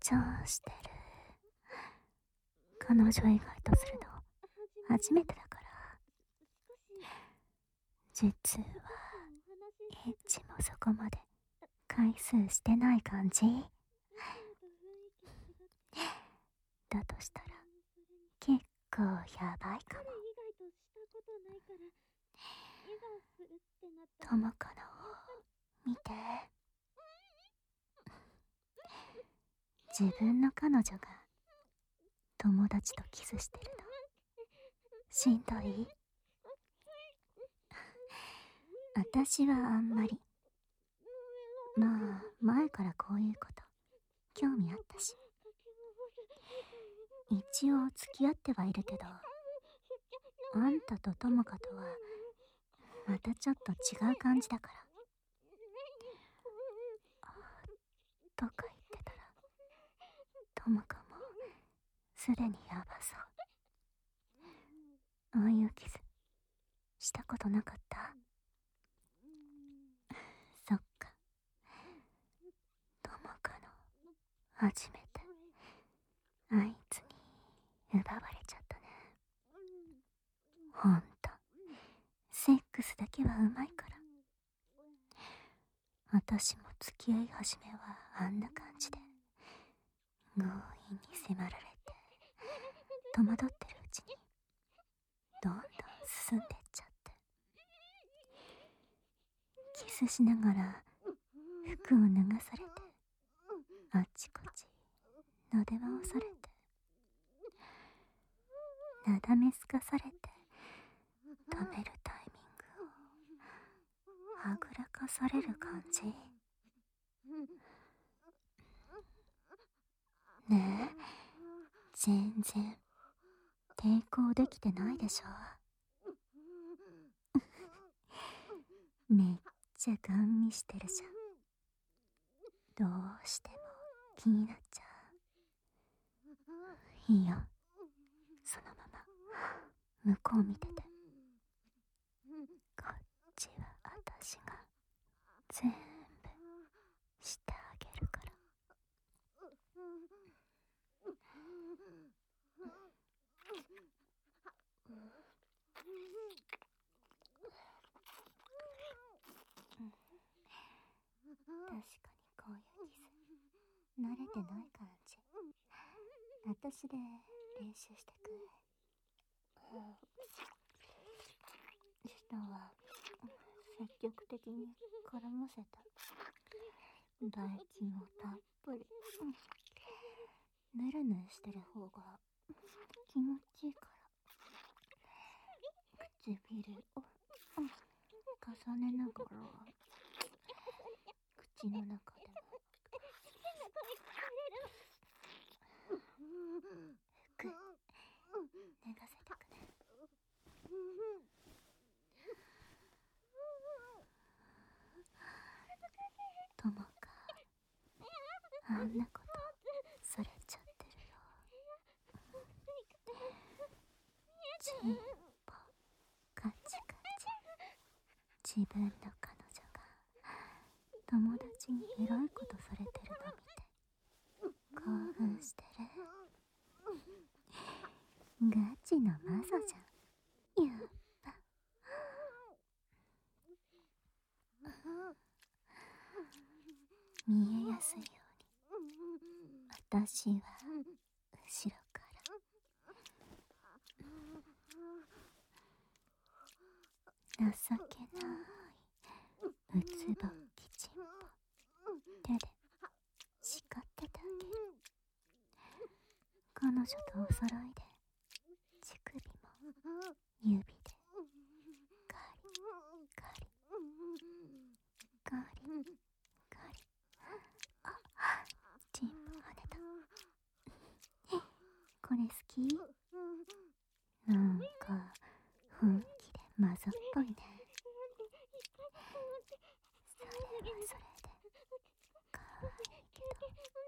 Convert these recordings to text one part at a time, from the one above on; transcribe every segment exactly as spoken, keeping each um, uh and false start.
張してる。彼女以外とするの初めてだから。実はエッチもそこまで回数してない感じだとしたら結構やばいかも。ともかの方見て。自分の彼女が友達とキスしてるのしんどい？私はあんまり。まあ前からこういうこと興味あったし、一応付き合ってはいるけど、あんたとともかとはまたちょっと違う感じだから。とか言ってたらともかもすでにヤバそう。ああいうキスしたことなかった？そっか。ともかの初めてあいつに奪われちゃったね。ほんとセックスだけはうまいから。私も付き合い始めはあんな感じで強引に迫られて戸惑ってるうちにどんどん進んでっちゃって、キスしながら服を脱がされて、あっちこっちなで回されて、なだめすかされて、止めるタイミングをはぐらかされる感じ。ねえ、全然抵抗できてないでしょ。めっちゃガン見してるじゃん。どうしても気になっちゃう。いいよ、そのまま向こう見てて。こっちは私が全部してあげるから。確かにこういうキス慣れてない感じ。私で練習してく。舌は積極的に絡ませた。唾液もたっぷり。ぬるぬるしてる方が気持ちいいから。唇を重ねながら口の中でも服脱がせてくね。ともかあんなことされちゃってるよ。チンポカチカチ。自分の彼女が友達にエロいことされてるの見て興奮してる。ガチのマゾじゃん。やっぱ見えやすいように私は後ろから情けない。うつぼっきちんぽ手で叱っててあげる。彼女とお揃いで乳首も指でガリガリガリガリ。あ、チンポ跳ねた。これ好き？なんか雰囲気でマゾっぽいね。それはそれでかわいいけど。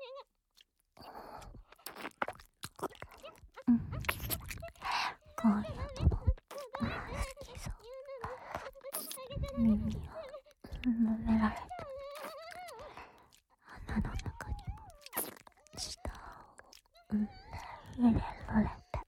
うん、こういうのも好きそう。耳を舐められた。鼻の中にも舌を入れられて、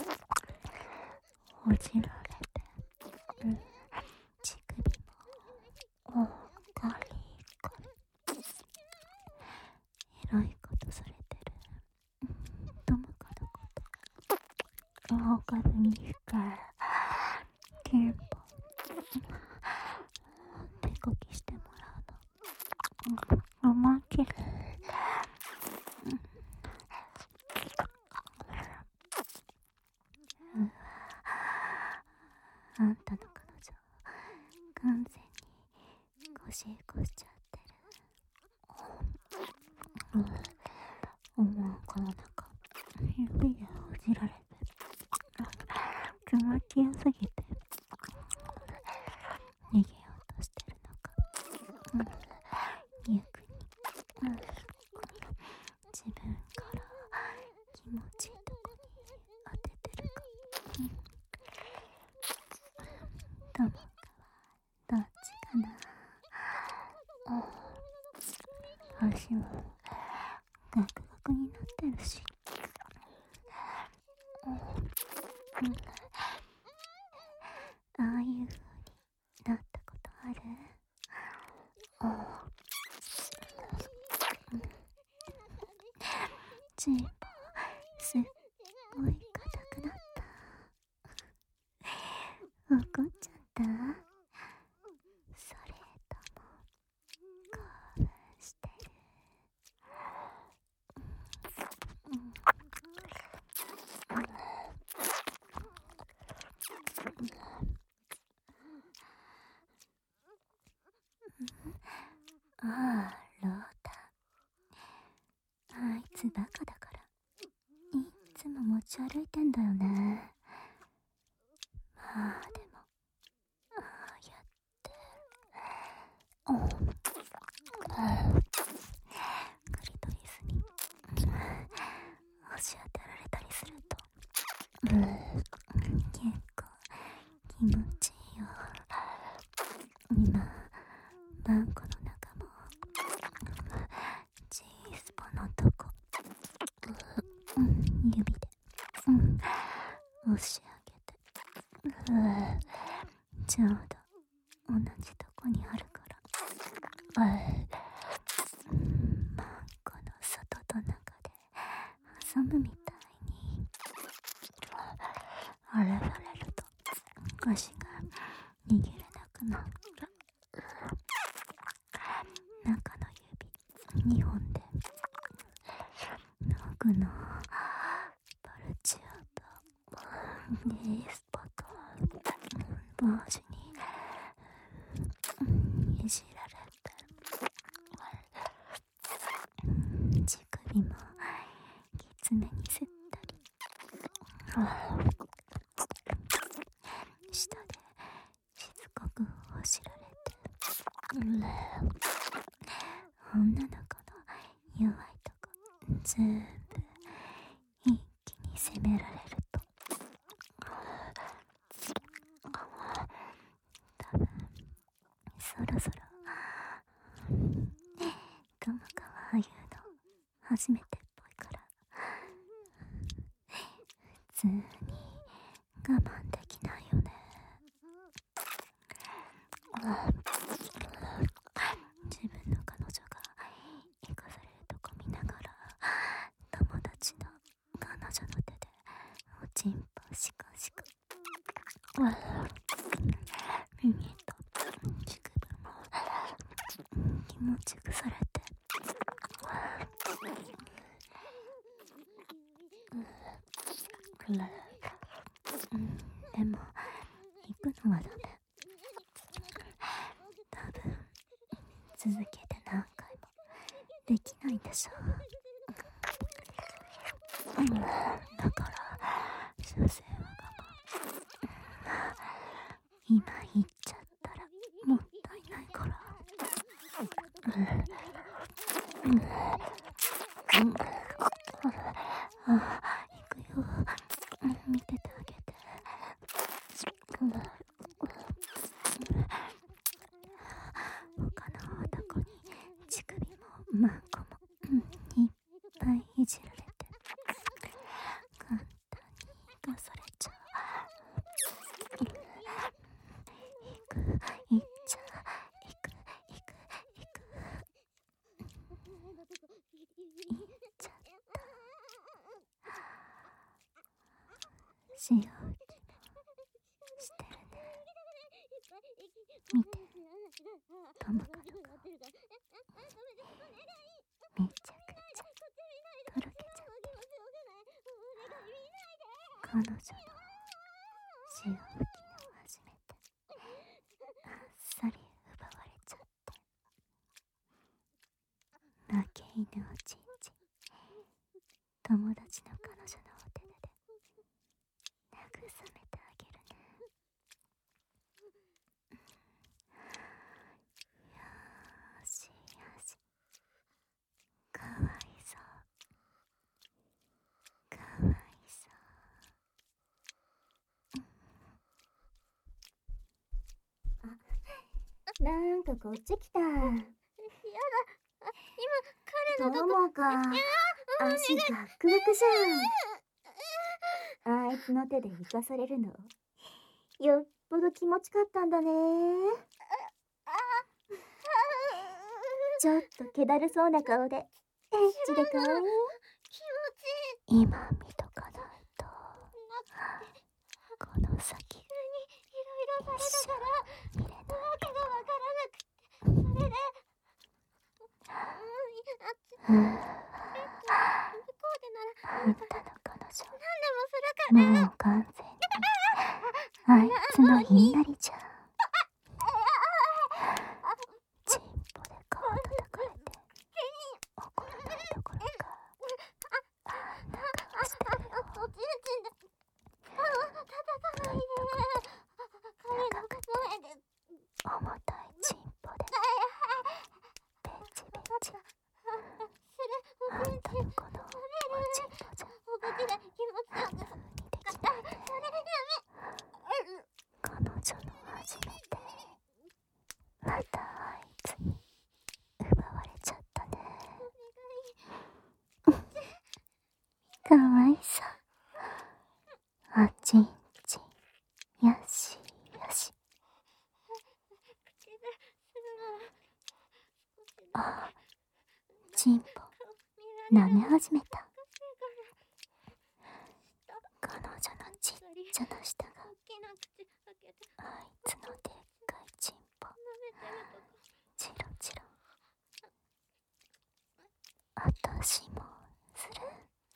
おじられて、乳首もおかりかり、エロいことされてるともかのこと大数にして金庫手こきしてもらうの思い切る。あんたの彼女完全に腰へこしちゃってる。うん、思うこの中指でほじられて気持ちよすぎて逃げようとしてるのか、うん、逆に、うん、自分から気持ちいいとこに当ててるか、うん、ともかはどっちかな。足もガクガクになってるし、うん、ああいう風になったことある？チーポすっごい硬くなった。怒っちゃった？それとも興奮してる？ああ、ロータ。あいつバカだからいっつも持ち歩いてんだよね。まあでもああやっておうクリトリスに押し当てられたりすると、うん、結構気持ちいいよ。今バンコの中も G スポのとこ、うん、指で、うん、押し上げて、うん、ちょうど同じとこにあるから、うん、バンコの外と中で挟むみたいにあらされると足が逃げれなくなる。中の指にほんで奥のパルチアと G スポと同時にいじられて、乳首もきつめにせったり、下でしつこくほしられて、女の子の弱いとこ全部一気に責められると、多分そろそろともかはああいうの初めてっぽいから普通に我慢できないよね。自分の彼女が生かされるとこ見ながら友達の彼女の手でおちんぽシコシコ、耳と乳首も気持ちよくされて、うん、でも行くのはダメ。多分続けて何回もできないでしょ。うん、だから修正は我慢。今行っちゃったらもったいないから。うん、うん、うん、あ、行くよ。見ててあげて。うん、他の男に乳首もマンコも、うん、いっぱいいじられて、 潮吹きもしてるね。見て、トムカの顔、めちゃくちゃとろけちゃって、彼女の潮吹きを初めてあっさり奪われちゃって、負け犬をちんちん友達の彼女のお手手で慰めてあげるね。よーしよし、かわいそう、かわいそう。あ、なんかこっち来た。やだ、今彼のとこ。ともか、足ガックガクじゃん。あいつの手で生かされるのよっぽど気持ちかったんだね。ちょっと気だるそうな顔でエッチでかわいい。気持ちいい。今見とかないとこの先一生見れないけど。わけがわからなくて、それでうん、あっち向こうでならあんたの彼女何でもするから。もう完全にあいつの言いなりじゃん。チンポで顔叩かれて怒らないどころかあんな顔してるよ。おちんちんで顔叩かないで。長くて重たいチンポでベチベチ。あんたのこのおちんぽじゃあんな風にできないで。彼女の初めてまたあいつに奪われちゃったね。かわいそう。おちんちんよしよし。あ、チンポ舐め始めた。彼女のちっちゃな舌があいつのでっかいチンポチロチロ。あたしもする。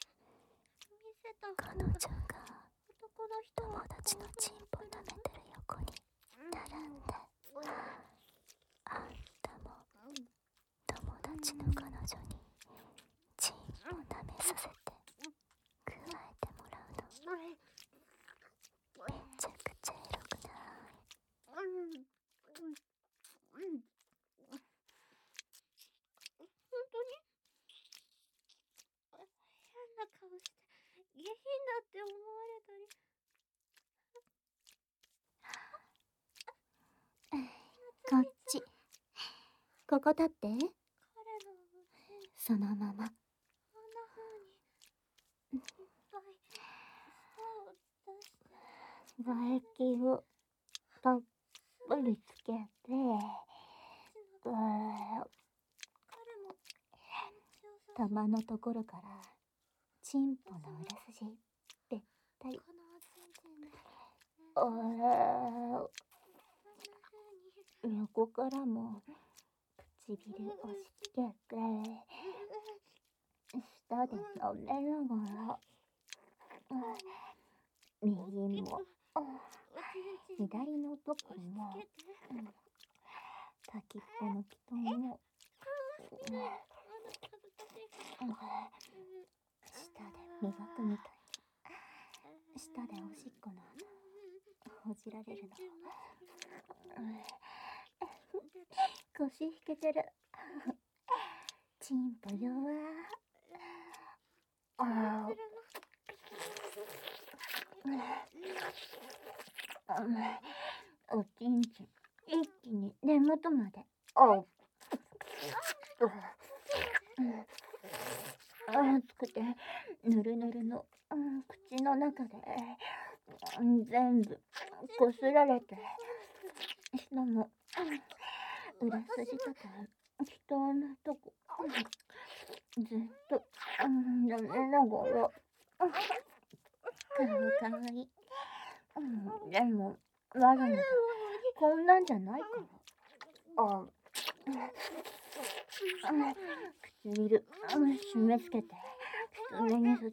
彼女が友達のチンポ舐めてる横に並んで、あんたも友達の彼女にチンポ舐めさせてくわえてもらうのめちゃくちゃエロくない？本当に変な顔して下品だって思われたり。こっち、ここ立って。そのまま。こんな風にいっぱい舌を出して唾液をたっぷりつけて、玉のところからチンポの裏筋べったり。横からも唇押し付けて、舌で舐めながら、右も左のとこも先っぽの人も舌で磨くみたいに舌でおしっこの穴ほじられるの。腰引けてる。チンポ弱。あおちんちん一気に根元まで。あ熱くてぬるぬるの、うん、口の中で、うん、全部こすられて、しかも、うん、裏筋とか人のとこ、うん、ずっと、うん、舐めながら、かわいい。 うん、でも、わざわざこんなんじゃないから。あ、唇、締め付けて、きつめに吸って、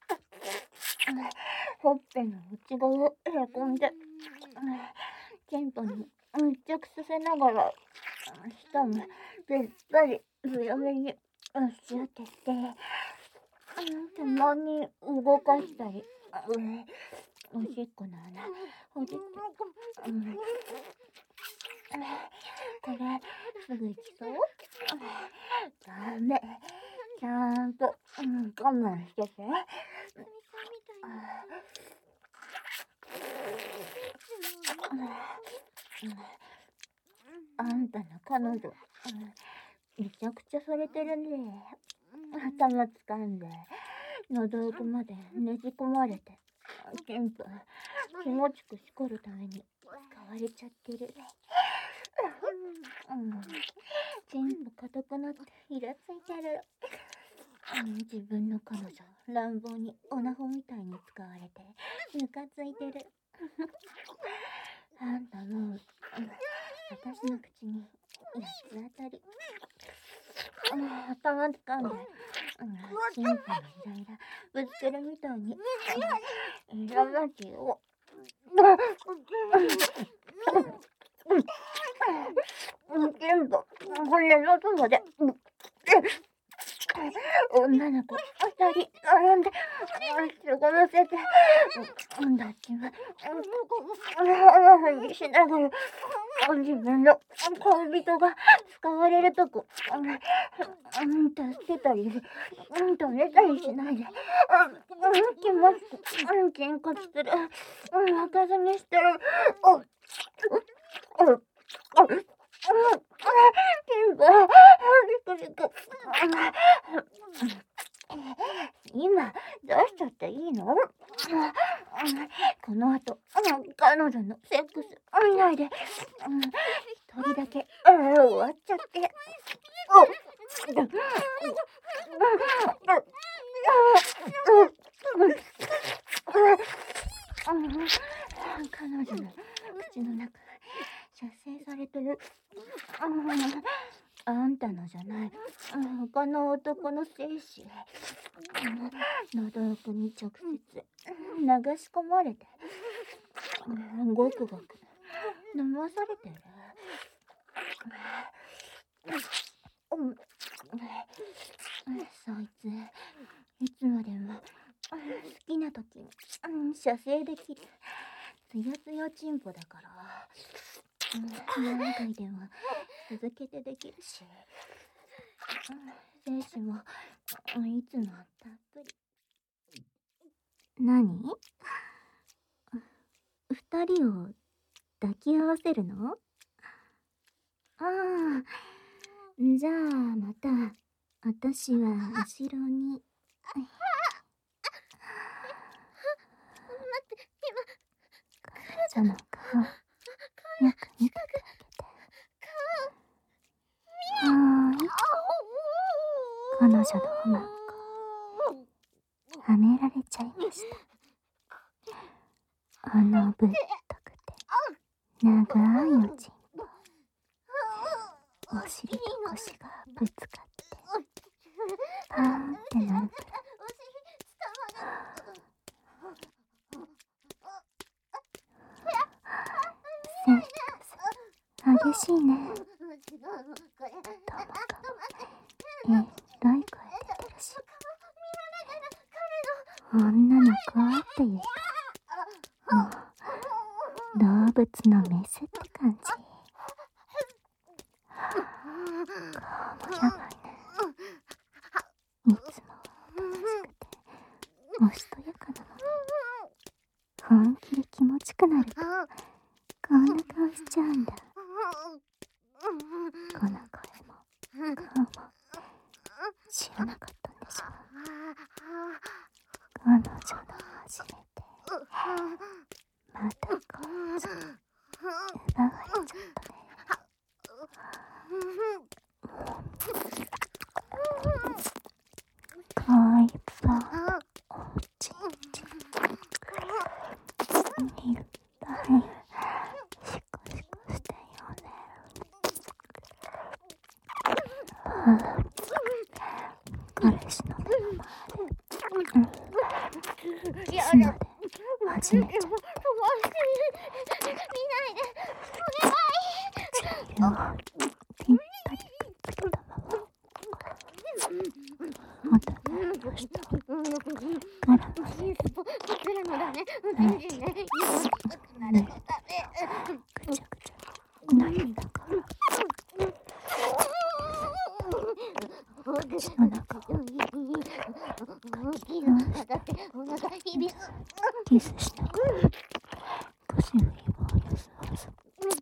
ほっぺの内側へこんで、チンポに密着させながら、舌もべったり強めに押し当てて、たまに動かしたり、おしっこの穴ほじって、うん、これすぐ行きそう？ダメ、ちゃんと、うん、我慢してて。あんたの彼女、めちゃくちゃされてるね。頭掴んで喉奥までねじ込まれて、チンポ気持ちくしこるために使われちゃってる。うん、チンポ硬くなってイラついてる。自分の彼女乱暴にオナホみたいに使われてムカついてる。あんたもう私の口に八つ当たり。頭掴んでチンポのイライラぶつけるみたいにイラマジを全部骨のそばで女の子二人並んで過ごませて、抱きま話しながら自分の恋人が使われるとこ助けたり止めたりしないで気まずく喧嘩する泣かずにしてる。今出しちゃっていいの？この後彼女のセックス見ないで一人だけ終わっちゃって。彼女の口の中射精されてる。あんたのじゃない、他の男の精子喉奥に直接流し込まれてごくごく飲まされてる。そいついつまでも好きな時に射精できるつやつやチンポだから何回でも続けてできるし、精子もいつもたっぷり。何？二人を抱き合わせるの？ああ、じゃあまた私は後ろに。待って、今彼女の顔よく見ててあげて。はーい。彼女のおまんこはめられちゃいました。あのぶっとくて長いおちんぽ、お尻と腰がぶつかってパーンってなるくらい。セックス激しいね。ともかもえらい声出てるし、女の子っていうかもう動物のメスって感じ。顔もやばいね。いつもおとなしくておしとやかなのに本気で気持ちくなるとこんな顔しちゃうんだ。この声も顔も知らなかったんでしょ。彼女の初めてまたこうち奪われちゃったね。かわいっぱおちんちん彼氏の目の前で、キスまで始めちゃって、唇をぴったりくっつけたまま、お互いの人を絡ませて、ねぐちゃぐちゃなりながら、口の中をかき回してキスしながら腰振りをよそよそ。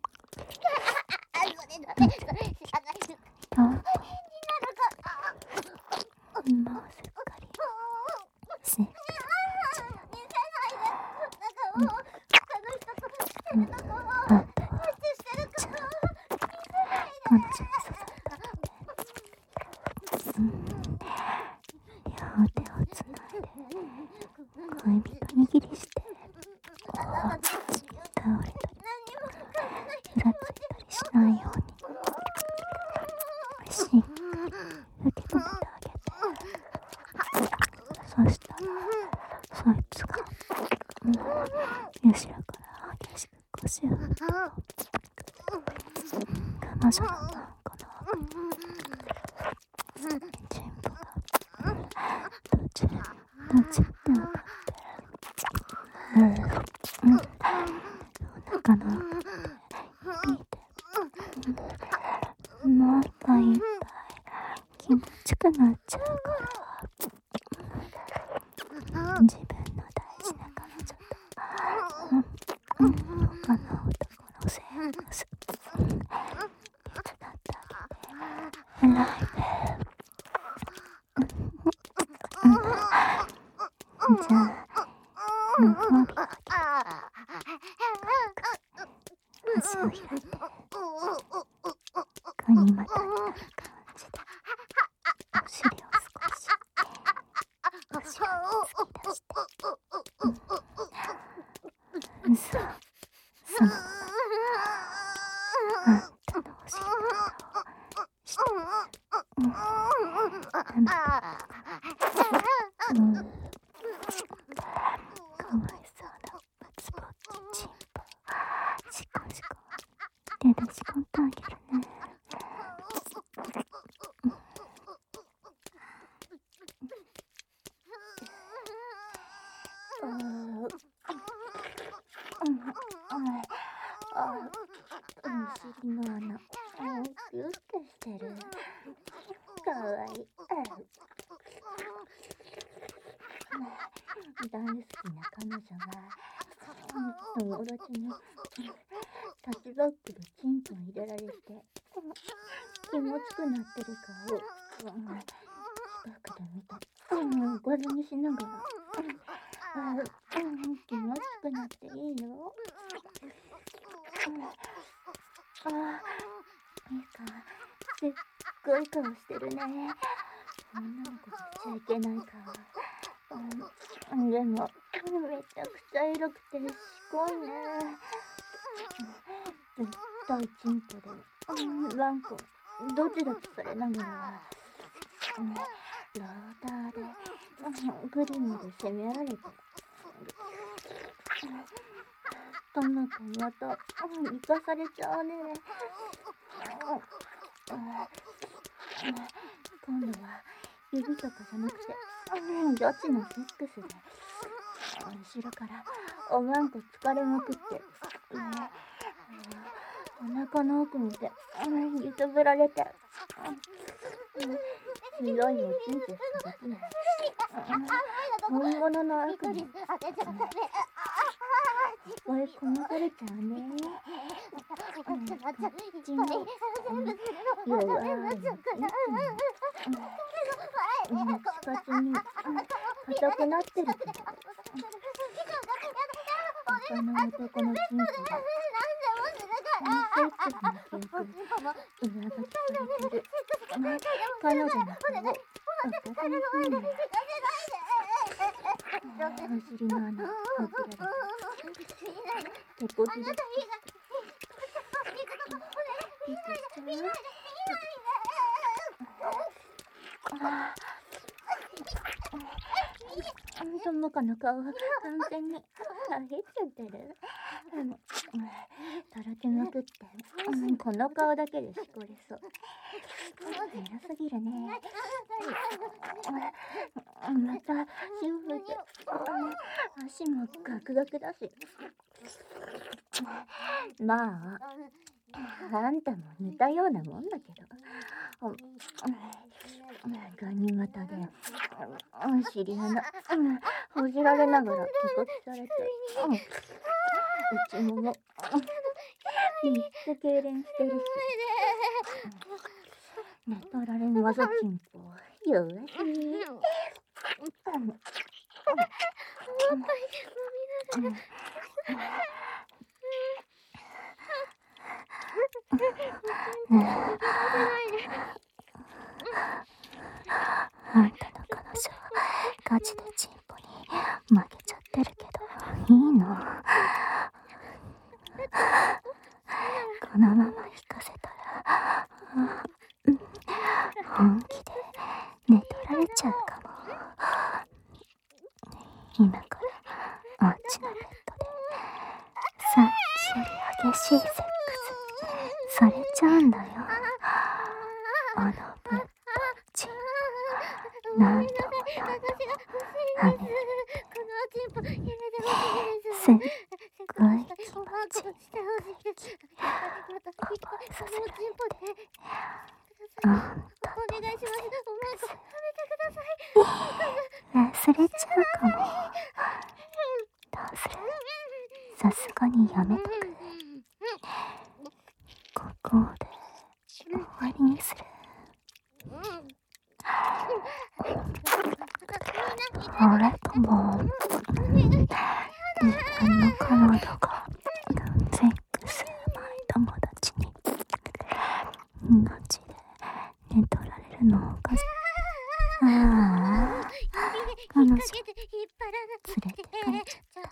今はすっかりセックスになっちゃう。うん、あんたはちゃんと彼女に刺されたって、うん、両手をつないで恋人握りして、倒れたりふらついたりしないようにしっかり受け止めてあげて、そしたらそいつが、うん、後ろから激しく腰を振って、彼女のマンコの奥にチンポがどちらどっちって当たって、うん、うん、お腹の奥で響いて、うん、もういっぱいいっぱい気持ちくなっちゃうから、自分の大事な彼女と、うん、他の男の生活、うん、手伝ってあげて偉いね。じゃあご褒美をあげる。足を開いてガニ股になる感じでお尻を少し後ろに突き出して、うん、そうそう、あんたのお尻の蓋をして、うん、舐めてうん、かわいそうなバツボッキチンポシコシコ手でしこってあげるね。お尻の穴、ギュッとしてる。かわいい。大好きな彼女が友達にタッチバッグでチンポン入れられて気持ちくなってる顔を近くで見て、うん、ご覧にしながら、うん、気持ちくなっていいよ。ああ、いいか、すっごい顔してるね。女の子がしちゃいけない顔。うん、でもめちゃくちゃ色くてしこいね。絶対チンポで、うん、ワンコドキドキされながら、うん、ローターで、うん、グリムで攻められて、ともかまた、うん、生かされちゃうね。うん、今度は指とかじゃなくて、うん、ガチのセックスで、後ろからおまんこ疲れまくって、うん、お腹の奥見て、うん、揺さぶられて、うん、強いおちんちしかできない。うん、本物の悪に、うん、追い込まされちゃうね。うん、こっちも、うん、弱いのいつも、うん、カチカチに、うん、硬くなってるけど、他の男のチンコが、このセックスの記憶、上書きされてる、うん、彼女の顔を明かされそうね。お尻の穴、ほぐられて、手こずれて、キスしちゃう。ああ、 ともかの顔が完全にあげちゃってる。あの、とろけまくって、うん、この顔だけでしこりそう。偉すぎるね。また潮吹いて、足もガクガクだし。まあ、あんたも似たようなもんだけど。ガニ股で尻穴ほじられながら帰国されて、うちももみっつ痙攣してるし、寝取られんわざちんぽよし。あんたの彼女ガチでチンポに負けちゃってるけどいいの？このまま引かせたら本気で寝取られちゃうかも。今からあっちのベッドでさっきより激しいセックスされちゃうんだよ。あのぶっち何度も何度も跳ねられてすっごい気持ちいい覚えさせられてあんたとのセックス忘れちゃうかも。どうする？さすがにやめとく？ここで終わりにする？それとも自分の彼女がセックスうまい友達にガチで寝取られるのおかしい。ああ、彼女連れて帰っちゃった。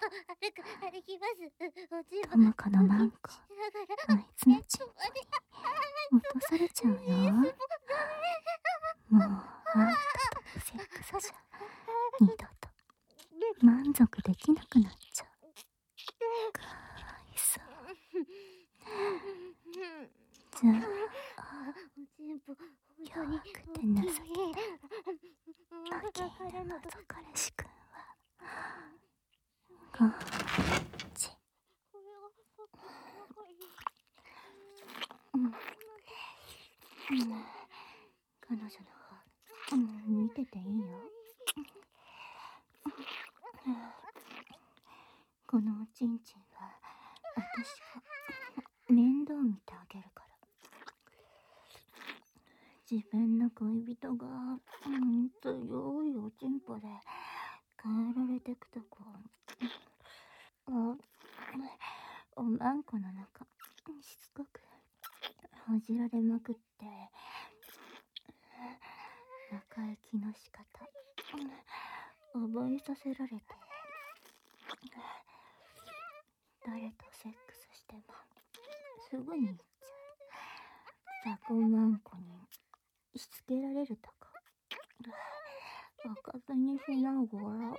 ともかのマンコあいつのチンポに落とされちゃうよ。もうあんたとのセックスじゃ二度と満足できなくなっちゃう。かわいそう。じゃあ弱くて情けない負け犬のぞ彼氏くんはこっち。うん、うん、彼女の方、うん、見てていいよ。このおちんちんは私が面倒見てあげるから。自分の恋人がうん強いおちんぽで変えられてくとこおおまんこの中しつこくほじられまくって中行きの仕方覚えさせられて、誰とセックスしてもすぐに行っちゃう。雑魚まんこにしつけられるとこ開かずにしながら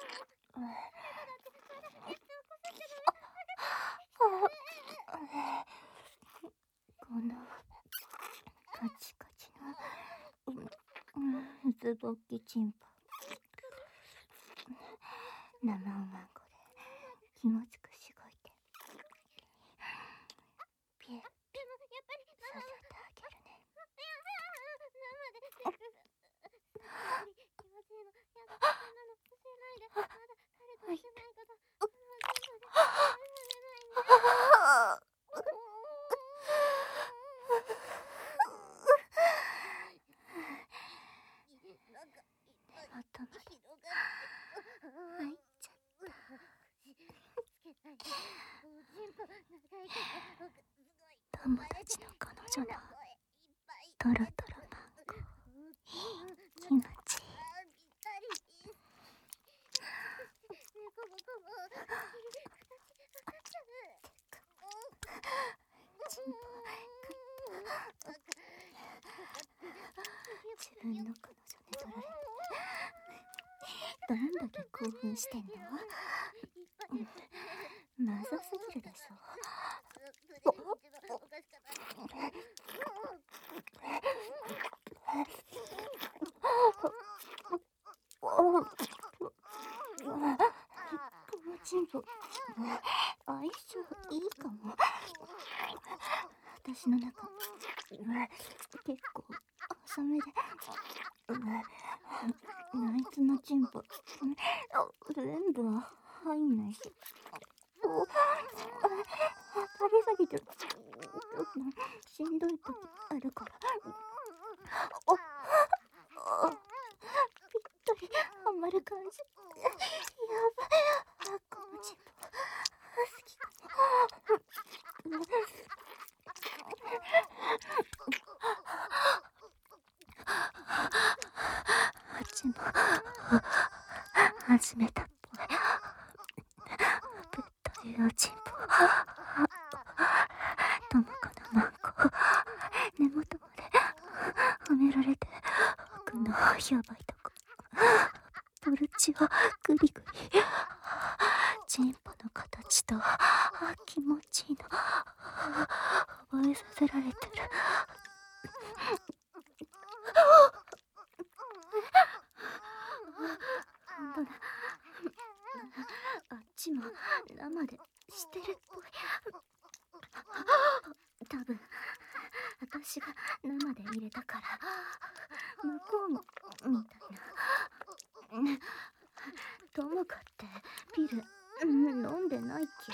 このカチカチのうつぼっきちんぽ生おまんこで気持ちくしごいてピュッピュッさせてあげるね。頭で入っちゃった。友達の彼女のトロトロマンコ気持ちいい。チンポ自分の彼女に取られてどんだけ興奮してんの？まずすぎるでしょ。このチンポ相性いいかも。私の中結構浅めで、あいつのチンポ全部は入んないし、張り下げてるしんどい時あるから、おぴったりはまる感じ。やばい、このチンポ好きかも。チンポ始めたっぽい。ぶっというおチンポ、ともかのマンコ根元まではめられて、奥のやばいとこポルチをグリグリ、チンポの形と気持ちいいの覚えさせられてる。ほんとだ、あっちも生でしてるっぽい。多分私が生で入れたから向こうもみたいな。ともかってピル飲んでないっけ？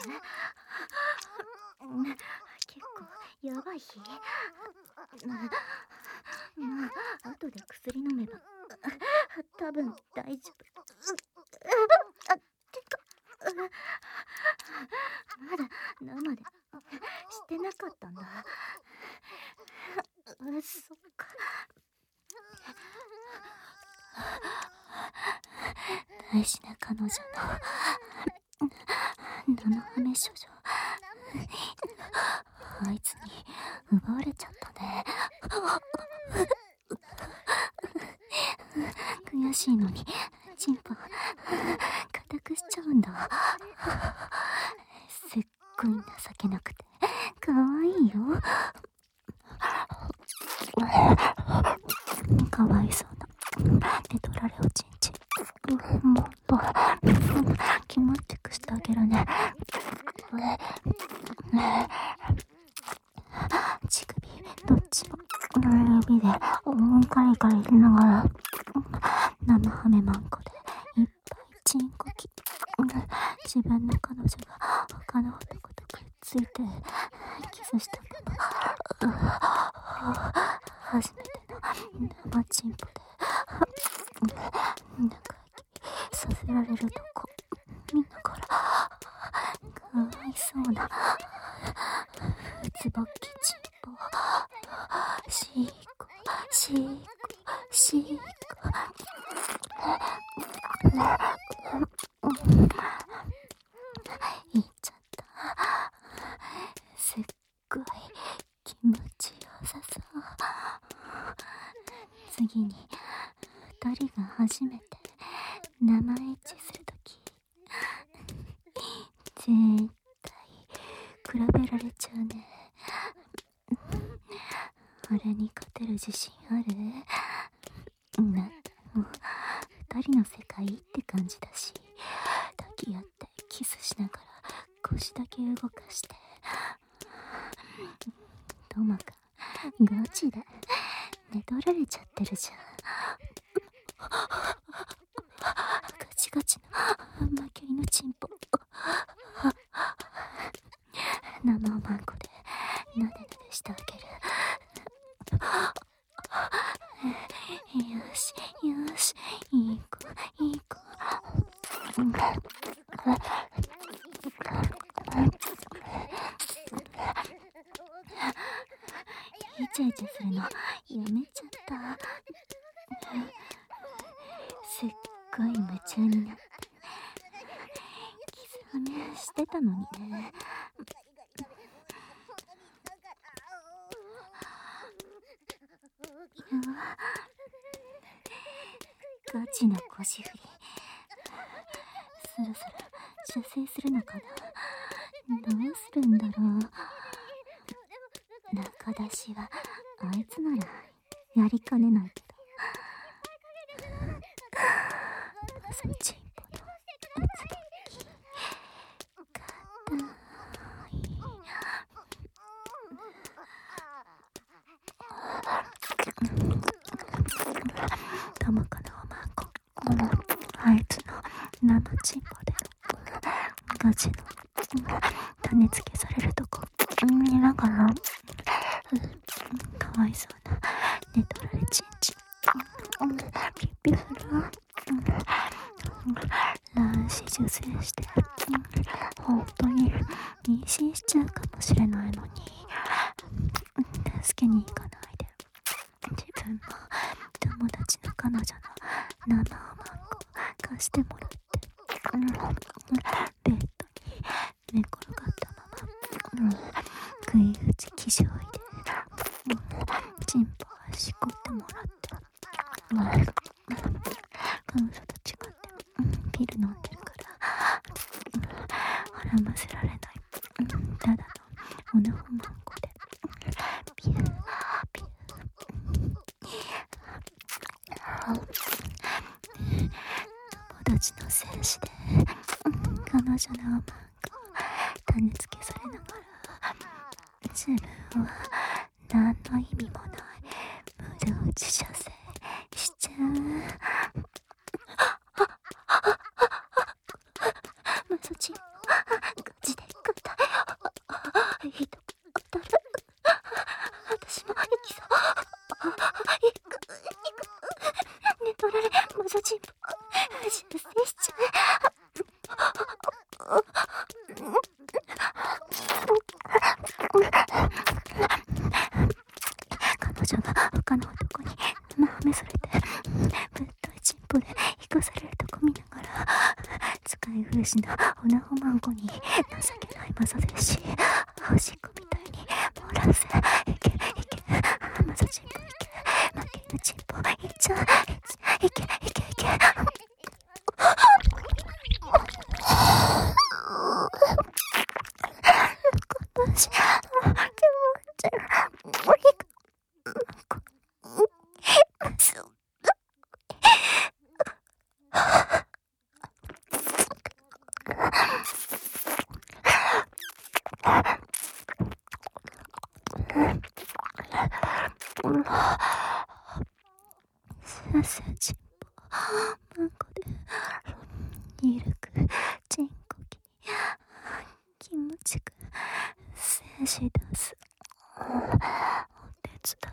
結構やばい日。まあ後で薬飲めば多分大丈夫。あ、てかまだ生でしてなかったんだ。そっか。大事な彼女の七ハメ処女、あいつに奪われちゃったね。悔しいのにチンポ固くしちゃうんだ。すっごい情けなくてかわいいよ。かわいそうな寝取られおちんちん、もっと気持ちよくしてあげるね。乳首どっちも指でうんカリカリしながら生ハメマンコでいっぱいチンコキ。自分の彼女が他の男とくっついてキスしたもの、初めての生チンポで仲良きさせられるとこ見ながら、かわいそうなうつぼっきチンポシーコシーコシーコ言っちゃった。すっごい気持ちよさそう。次に二人が初めて生エッチするとき、絶対比べられちゃうね。あれに勝てる自信ある？なんかもう二人の世界って感じだし、抱き合ってキスしながら腰だけ動かして、ともかガチで寝取られちゃってるじゃん。ガチガチの負け犬チンポ生マンコでなでなでしてあげる。よしよし、いい子いい子。イチャイチャするのやめちゃった。すっごい夢中になってキスハメしてたのにね。ガチな腰振りそろそろ射精するのかな。どうするんだろう。中出しはあいつならやりかねないけど、そっち一歩のうつぼき硬い。ともこのおまんこ、あいつの生チンポでガチの種付けされるとこ見ながら、かわいそうな寝取られちんちんピッピする。卵子受精して本当に妊娠しちゃうかもしれないのに助けに行かないで、自分も友達の彼女の生おまんこ貸してもらって、ベッドに寝転がったまま食い打ち気象医でチンポはしこってもらって、彼女と違ってピル飲んでるから腹ませられない、ただのおなほまんこでピューピュー。友達の精子で彼女のおまんこ種付けされながら、自分は何の意味もない無駄打ち射精しちゃう。マサチンガチで食ったよ。ひどく当たる。私も行きそう。行く行く。寝取られマサチン射精しちゃう。彼女が他の男に生はめされてぶっといチンポで生かされるとこ見ながら、使い古しのおなほまんこに情けないマサ精子おしっこみたいに漏らす。いけいけマサチンポいけ、負け犬チンポいっちゃう。いけいけいけ悲しい。気持ち悪い。ささちんぽまんこでゆるくちんこき気持ちく精子出すお手伝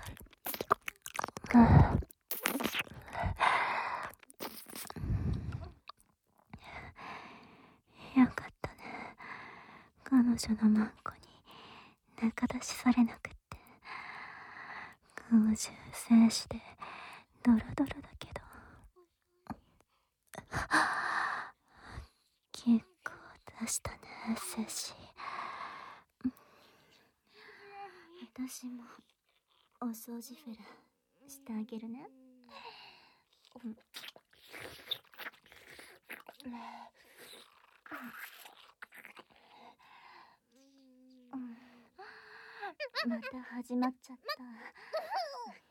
い。よかったね、彼女のまんこに中出しされなくって。空中精子でドロドロだけど結構出したね、精子。私もお掃除フェラしてあげるね。うんまた始まっちゃった。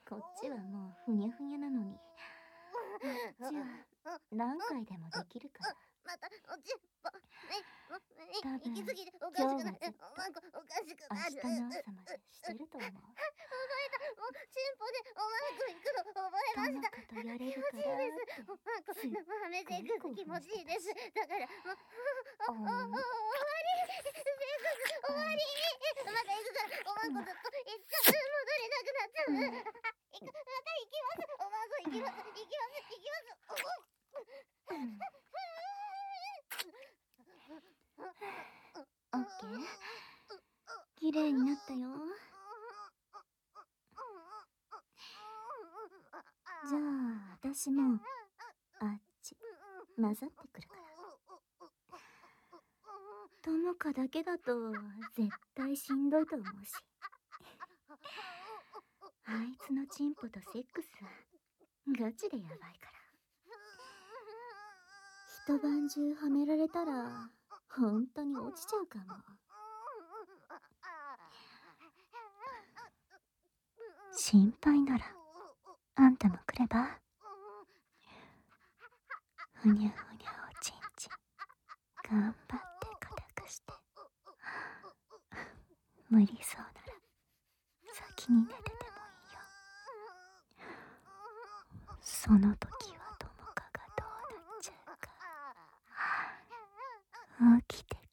こっちはもうふにゃふにゃなのに。じゃあ何回でもできるから。またおちんぽ多分今日は絶対明日の朝までしてると思う。覚えた。もうチンポでおまんこ行くの覚えました。ともことやれるからっておまんこはめていくの気持ちいいです。だからもうお終わり生活終わり。また行くからおまんこずっといつか戻れなくなっちゃう。行く、また行きます。おまんこ行きます行きます行きます。オッケー、綺麗になったよ。じゃあ私もあっち混ざってくるから。ともかだけだと絶対しんどいと思うし、あいつのチンポとセックスガチでやばいから。 一晩中はめられたら本当に落ちちゃうかも。心配ならあんたも来れば。ふにゃふにゃおちんちん頑張って固くして、無理そうなら先に寝ててもいいよ。その時はともかがどうなっちゃうか、起きて